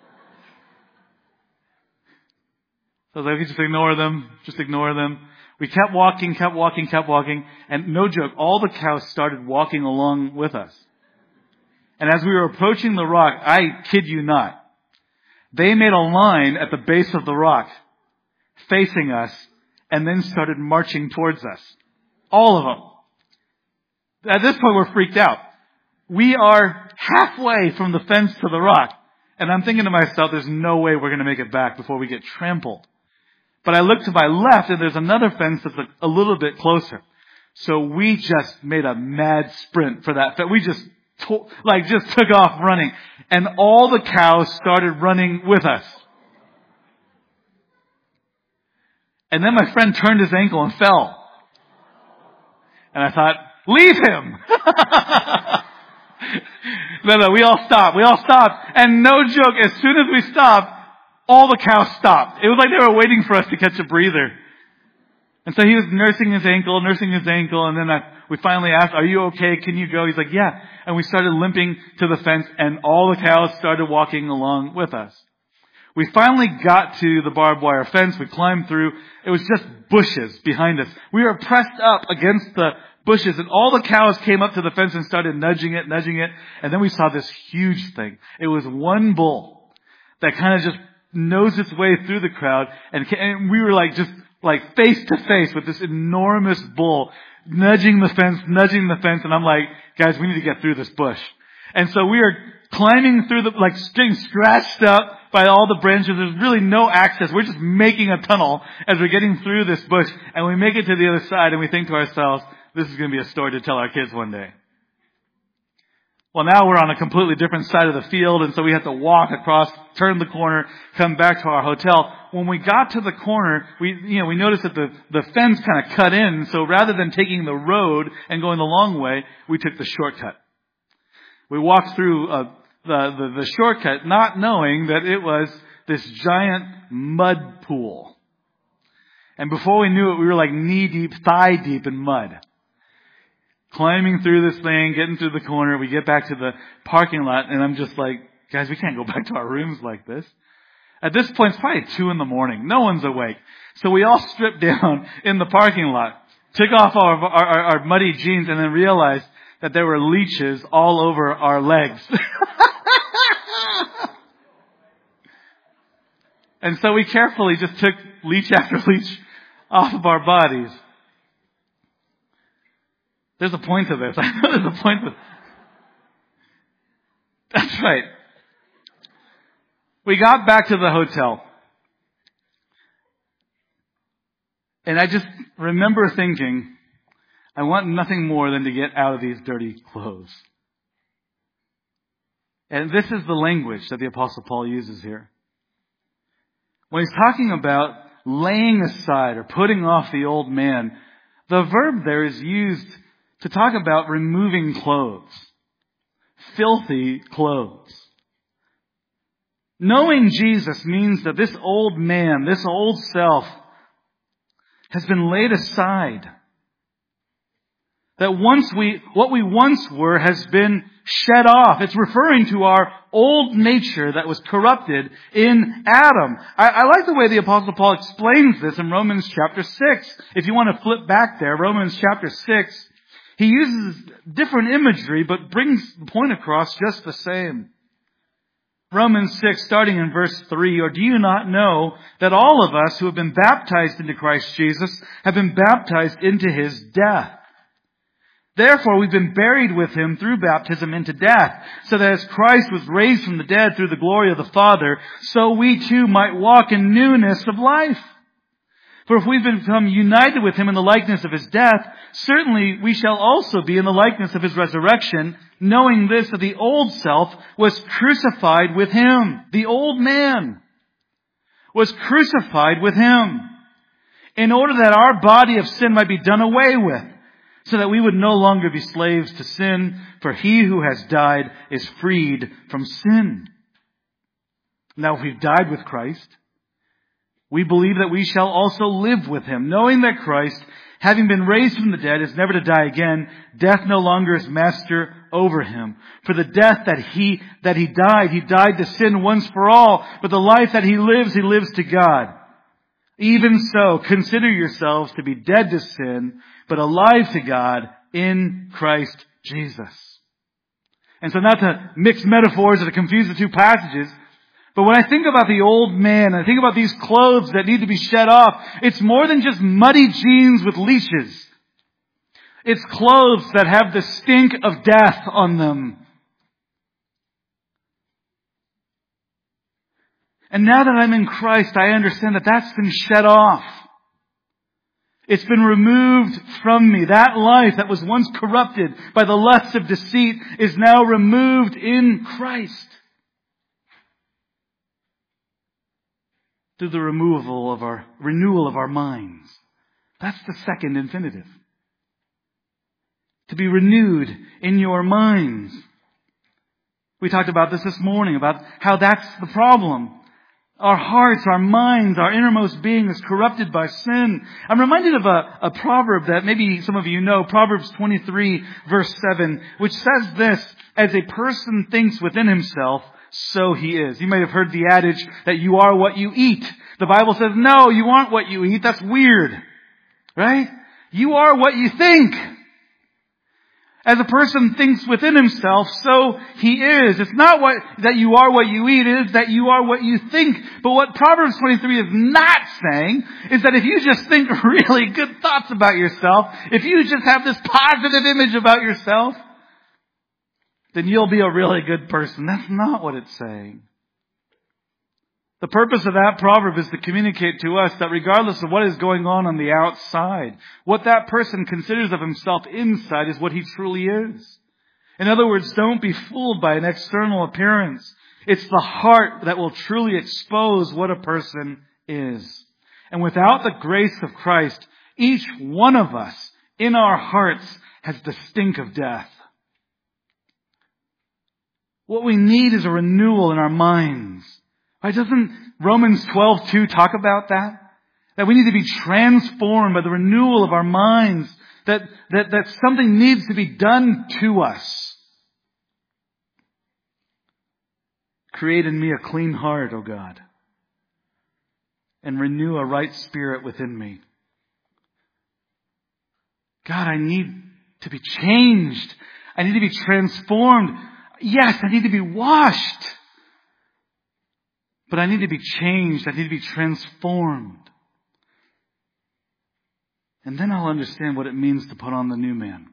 So I was like, just ignore them, just ignore them. We kept walking, kept walking, kept walking, and no joke, all the cows started walking along with us. And as we were approaching the rock, I kid you not, they made a line at the base of the rock, facing us, and then started marching towards us. All of them. At this point, we're freaked out. We are halfway from the fence to the rock, and I'm thinking to myself, there's no way we're going to make it back before we get trampled. But I look to my left and there's another fence that's a, a little bit closer. So we just made a mad sprint for that fence. We just, to, like, just took off running. And all the cows started running with us. And then my friend turned his ankle and fell. And I thought, leave him! no, no, we all stopped. We all stopped. And no joke, as soon as we stopped, all the cows stopped. It was like they were waiting for us to catch a breather. And so he was nursing his ankle, nursing his ankle, and then I, we finally asked, are you okay? Can you go? He's like, yeah. And we started limping to the fence, and all the cows started walking along with us. We finally got to the barbed wire fence. We climbed through. It was just bushes behind us. We were pressed up against the bushes, and all the cows came up to the fence and started nudging it, nudging it. And then we saw this huge thing. It was one bull that kind of just nosed its way through the crowd, and, and we were like just like face to face with this enormous bull, nudging the fence, nudging the fence, and I'm like, guys, we need to get through this bush. And so we are climbing through the, like getting scratched up by all the branches. There's really no access. We're just making a tunnel as we're getting through this bush, and we make it to the other side, and we think to ourselves, this is going to be a story to tell our kids one day. Well, now we're on a completely different side of the field, and so we have to walk across, turn the corner, come back to our hotel. When we got to the corner, we, you know, we noticed that the, the fence kind of cut in, so rather than taking the road and going the long way, we took the shortcut. We walked through uh, the, the, the shortcut, not knowing that it was this giant mud pool. And before we knew it, we were like knee deep, thigh deep in mud. Climbing through this thing, getting through the corner, we get back to the parking lot, and I'm just like, guys, we can't go back to our rooms like this. At this point, it's probably two in the morning. No one's awake. So we all stripped down in the parking lot, took off our, our, our muddy jeans, and then realized that there were leeches all over our legs. And so we carefully just took leech after leech off of our bodies. There's a point to this. I know there's a point to this. That's right. We got back to the hotel. And I just remember thinking, I want nothing more than to get out of these dirty clothes. And this is the language that the Apostle Paul uses here. When he's talking about laying aside or putting off the old man, the verb there is used to talk about removing clothes. Filthy clothes. Knowing Jesus means that this old man, this old self, has been laid aside. That once we, what we once were has been shed off. It's referring to our old nature that was corrupted in Adam. I, I like the way the Apostle Paul explains this in Romans chapter six. If you want to flip back there, Romans chapter six, he uses different imagery but brings the point across just the same. Romans six, starting in verse three, or do you not know that all of us who have been baptized into Christ Jesus have been baptized into His death? Therefore, we've been buried with Him through baptism into death, so that as Christ was raised from the dead through the glory of the Father, so we too might walk in newness of life. For if we've become united with Him in the likeness of His death, certainly we shall also be in the likeness of His resurrection, knowing this, that the old self was crucified with Him. The old man was crucified with Him, in order that our body of sin might be done away with, so that we would no longer be slaves to sin, for he who has died is freed from sin. Now, if we've died with Christ, we believe that we shall also live with Him, knowing that Christ, having been raised from the dead, is never to die again. Death no longer is master over Him. For the death that He, that He died, He died to sin once for all, but the life that He lives, He lives to God. Even so, consider yourselves to be dead to sin, but alive to God in Christ Jesus. And so not to mix metaphors or to confuse the two passages, but when I think about the old man, I think about these clothes that need to be shed off, it's more than just muddy jeans with leashes. It's clothes that have the stink of death on them. And now that I'm in Christ, I understand that that's been shed off. It's been removed from me. That life that was once corrupted by the lusts of deceit is now removed in Christ. Through the removal of our, renewal of our minds. That's the second infinitive. To be renewed in your minds. We talked about this this morning, about how that's the problem. Our hearts, our minds, our innermost being is corrupted by sin. I'm reminded of a, a proverb that maybe some of you know, Proverbs twenty-three, verse seven, which says this, as a person thinks within himself, so he is. You may have heard the adage that you are what you eat. The Bible says, no, you aren't what you eat. That's weird. Right? You are what you think. As a person thinks within himself, so he is. It's not what that you are what you eat, it is that you are what you think. But what Proverbs twenty-three is not saying is that if you just think really good thoughts about yourself, if you just have this positive image about yourself, then you'll be a really good person. That's not what it's saying. The purpose of that proverb is to communicate to us that regardless of what is going on on the outside, what that person considers of himself inside is what he truly is. In other words, don't be fooled by an external appearance. It's the heart that will truly expose what a person is. And without the grace of Christ, each one of us in our hearts has the stink of death. What we need is a renewal in our minds. Why doesn't Romans twelve two talk about that? That we need to be transformed by the renewal of our minds. That, that, that something needs to be done to us. Create in me a clean heart, O God. And renew a right spirit within me. God, I need to be changed. I need to be transformed. Yes, I need to be washed. But I need to be changed. I need to be transformed. And then I'll understand what it means to put on the new man.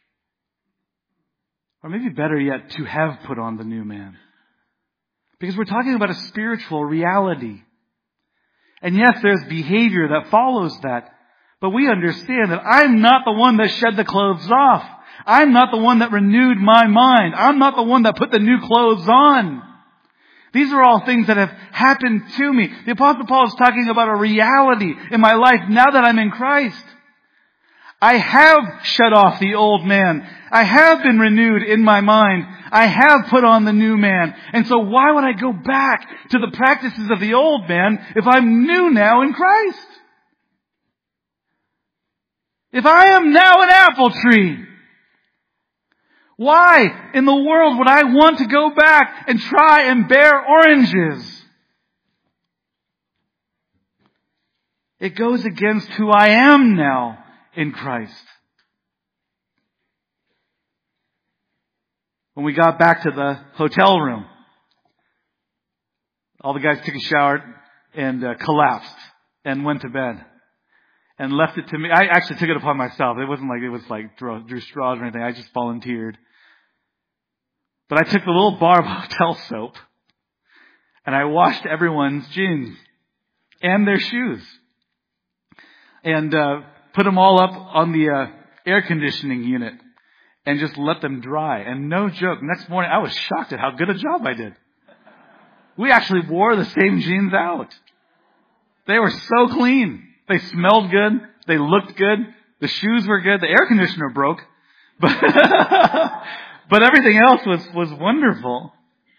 Or maybe better yet, to have put on the new man. Because we're talking about a spiritual reality. And yes, there's behavior that follows that. But we understand that I'm not the one that shed the clothes off. I'm not the one that renewed my mind. I'm not the one that put the new clothes on. These are all things that have happened to me. The Apostle Paul is talking about a reality in my life now that I'm in Christ. I have shut off the old man. I have been renewed in my mind. I have put on the new man. And so why would I go back to the practices of the old man if I'm new now in Christ? If I am now an apple tree, why in the world would I want to go back and try and bear oranges? It goes against who I am now in Christ. When we got back to the hotel room, all the guys took a shower and uh, collapsed and went to bed and left it to me. I actually took it upon myself. It wasn't like it was like drew, drew straws or anything. I just volunteered. But I took the little bar of hotel soap and I washed everyone's jeans and their shoes and uh, put them all up on the uh, air conditioning unit and just let them dry. And no joke, next morning I was shocked at how good a job I did. We actually wore the same jeans out. They were so clean. They smelled good. They looked good. The shoes were good. The air conditioner broke. But, but everything else was, was wonderful.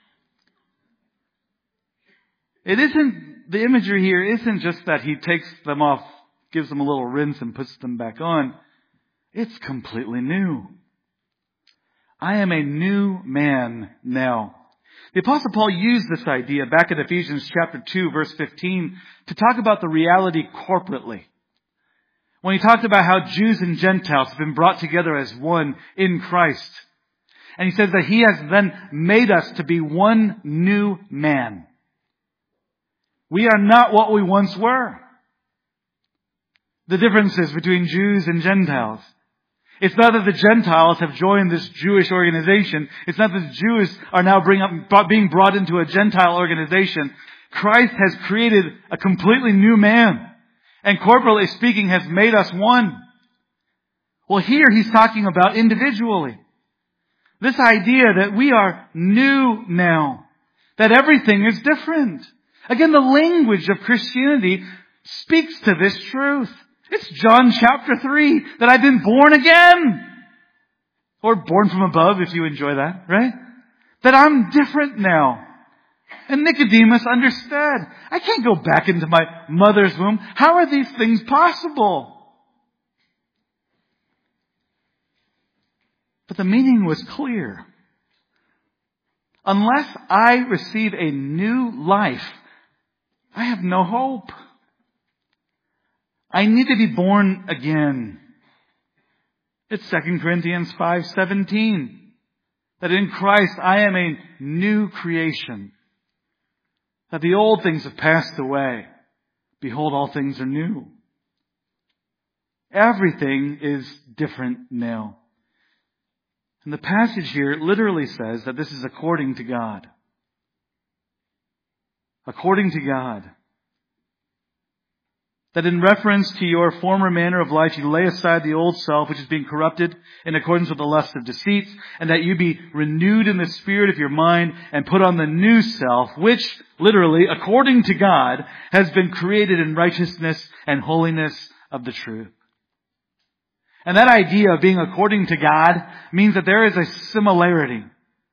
It isn't, the imagery here isn't just that he takes them off, gives them a little rinse and puts them back on. It's completely new. I am a new man now. The Apostle Paul used this idea back in Ephesians chapter two, verse fifteen, to talk about the reality corporately. When he talked about how Jews and Gentiles have been brought together as one in Christ. And he says that he has then made us to be one new man. We are not what we once were. The differences between Jews and Gentiles. It's not that the Gentiles have joined this Jewish organization. It's not that the Jews are now bring up, being brought into a Gentile organization. Christ has created a completely new man. And corporately speaking has made us one. Well, here he's talking about individually. This idea that we are new now. That everything is different. Again, the language of Christianity speaks to this truth. It's John chapter three, that I've been born again. Or born from above, if you enjoy that, right? That I'm different now. And Nicodemus understood. I can't go back into my mother's womb. How are these things possible? But the meaning was clear. Unless I receive a new life, I have no hope. I need to be born again. It's Second Corinthians five seventeen. That in Christ I am a new creation. That the old things have passed away. Behold, all things are new. Everything is different now. And the passage here literally says that this is according to God. According to God. That in reference to your former manner of life, you lay aside the old self, which is being corrupted in accordance with the lust of deceits, and that you be renewed in the spirit of your mind and put on the new self, which literally, according to God, has been created in righteousness and holiness of the truth. And that idea of being according to God means that there is a similarity.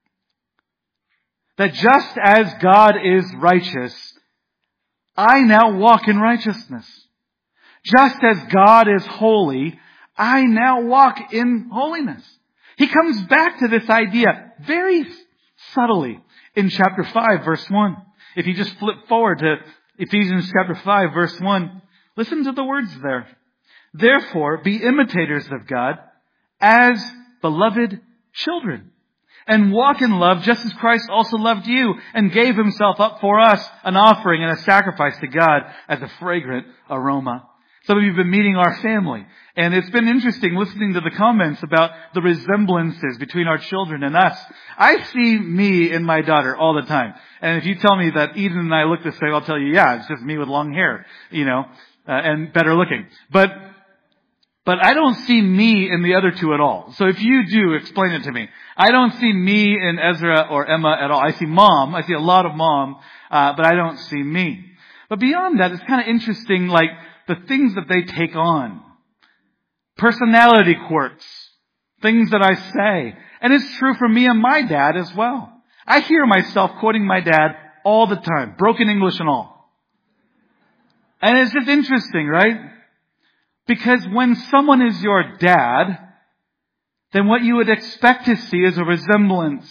That just as God is righteous, I now walk in righteousness. Just as God is holy, I now walk in holiness. He comes back to this idea very subtly in chapter five, verse one. If you just flip forward to Ephesians chapter five, verse one, listen to the words there. Therefore, be imitators of God as beloved children, and walk in love just as Christ also loved you and gave himself up for us, an offering and a sacrifice to God as a fragrant aroma. Some of you have been meeting our family, and it's been interesting listening to the comments about the resemblances between our children and us. I see me in my daughter all the time. And if you tell me that Eden and I look the same, I'll tell you, yeah, it's just me with long hair, you know, uh, and better looking. But But I don't see me in the other two at all. So if you do, explain it to me. I don't see me in Ezra or Emma at all. I see mom. I see a lot of mom, uh, but I don't see me. But beyond that, it's kind of interesting, like the things that they take on. Personality quirks. Things that I say. And it's true for me and my dad as well. I hear myself quoting my dad all the time. Broken English and all. And it's just interesting, right? Because when someone is your dad, then what you would expect to see is a resemblance.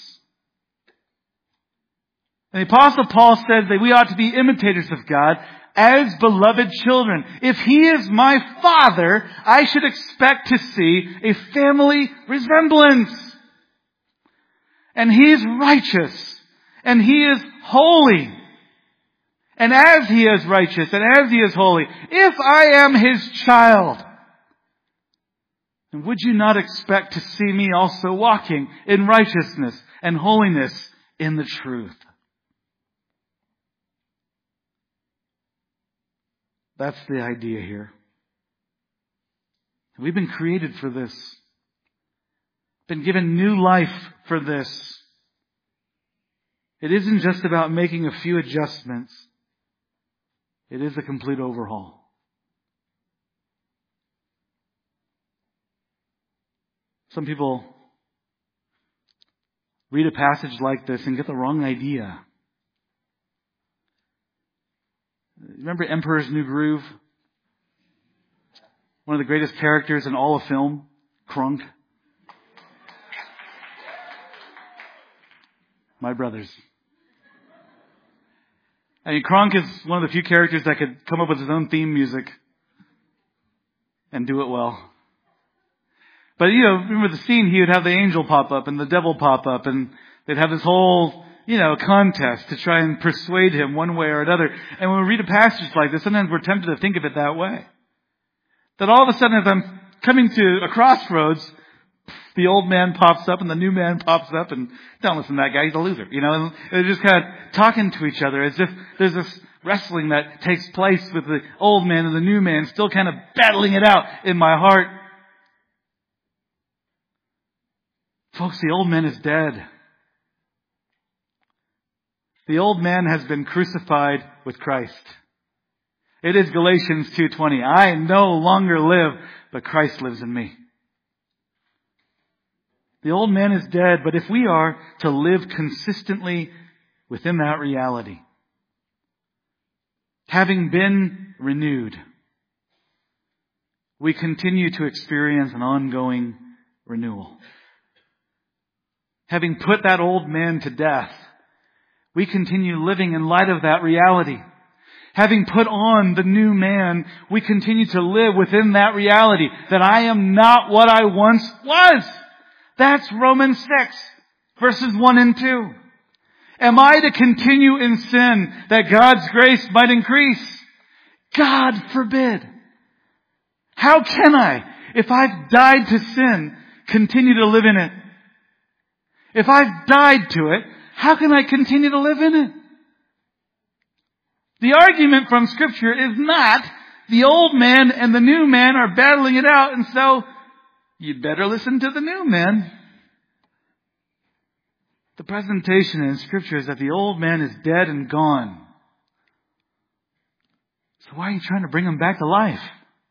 And the Apostle Paul says that we ought to be imitators of God as beloved children. If He is my Father, I should expect to see a family resemblance. And He is righteous. And He is holy. And as He is righteous and as He is holy, if I am His child, then would you not expect to see me also walking in righteousness and holiness in the truth? That's the idea here. We've been created for this. Been given new life for this. It isn't just about making a few adjustments. It is a complete overhaul. Some people read a passage like this and get the wrong idea. Remember Emperor's New Groove? One of the greatest characters in all of film, Kronk. My brothers. I mean, Kronk is one of the few characters that could come up with his own theme music and do it well. But, you know, remember the scene, he would have the angel pop up and the devil pop up, and they'd have this whole, you know, contest to try and persuade him one way or another. And when we read a passage like this, sometimes we're tempted to think of it that way. That all of a sudden, as I'm coming to a crossroads, the old man pops up and the new man pops up, and don't listen to that guy, he's a loser. You know, and they're just kind of talking to each other as if there's this wrestling that takes place with the old man and the new man still kind of battling it out in my heart. Folks, the old man is dead. The old man has been crucified with Christ. It is Galatians two twenty. I no longer live, but Christ lives in me. The old man is dead, but if we are to live consistently within that reality, having been renewed, we continue to experience an ongoing renewal. Having put that old man to death, we continue living in light of that reality. Having put on the new man, we continue to live within that reality that I am not what I once was. That's Romans six, verses one and two. Am I to continue in sin that God's grace might increase? God forbid. How can I, if I've died to sin, continue to live in it? If I've died to it, how can I continue to live in it? The argument from Scripture is not the old man and the new man are battling it out, and so you'd better listen to the new man. The presentation in Scripture is that the old man is dead and gone. So why are you trying to bring him back to life?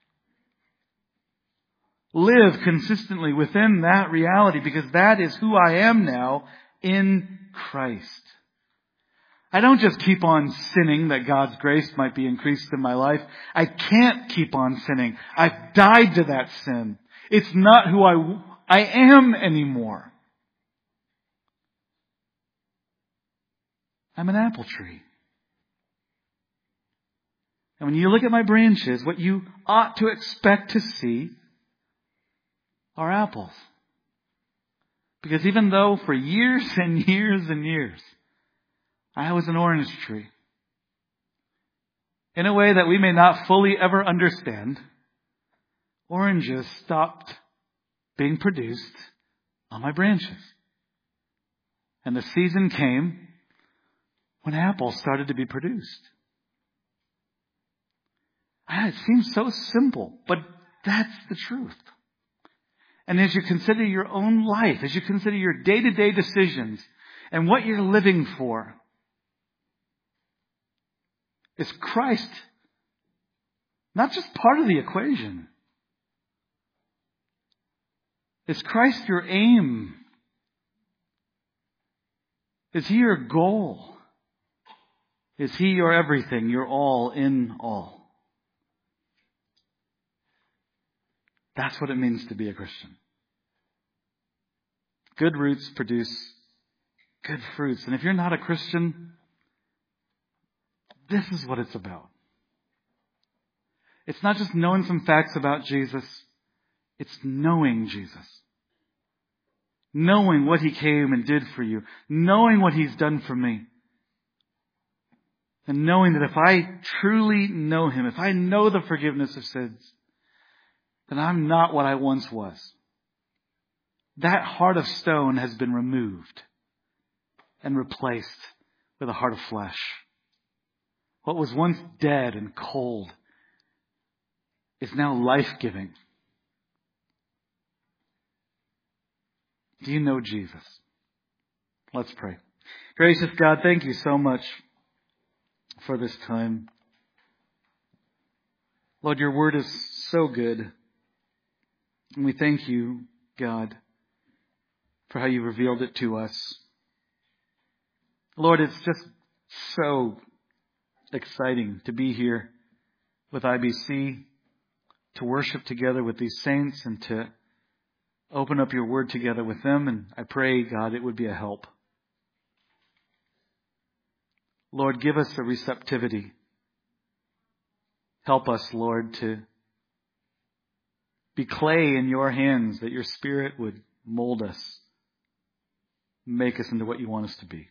Live consistently within that reality, because that is who I am now in Christ. I don't just keep on sinning that God's grace might be increased in my life. I can't keep on sinning. I've died to that sin. It's not who I, I am anymore. I'm an apple tree. And when you look at my branches, what you ought to expect to see are apples. Because even though for years and years and years, I was an orange tree, in a way that we may not fully ever understand, oranges stopped being produced on my branches. And the season came when apples started to be produced. Ah, it seems so simple, but that's the truth. And as you consider your own life, as you consider your day-to-day decisions and what you're living for, is Christ not just part of the equation? Is Christ your aim? Is He your goal? Is He your everything, your all in all? That's what it means to be a Christian. Good roots produce good fruits. And if you're not a Christian, this is what it's about. It's not just knowing some facts about Jesus. It's knowing Jesus. Knowing what He came and did for you. Knowing what He's done for me. And knowing that if I truly know Him, if I know the forgiveness of sins, then I'm not what I once was. That heart of stone has been removed and replaced with a heart of flesh. What was once dead and cold is now life-giving. Do you know Jesus? Let's pray. Gracious God, thank you so much for this time. Lord, your word is so good. And we thank you, God, for how you revealed it to us. Lord, it's just so exciting to be here with I B C, to worship together with these saints and to open up your word together with them. And I pray, God, it would be a help. Lord, give us a receptivity. Help us, Lord, to be clay in your hands, that your Spirit would mold us, make us into what you want us to be.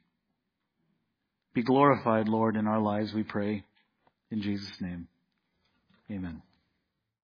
Be glorified, Lord, in our lives, we pray. In Jesus' name, amen.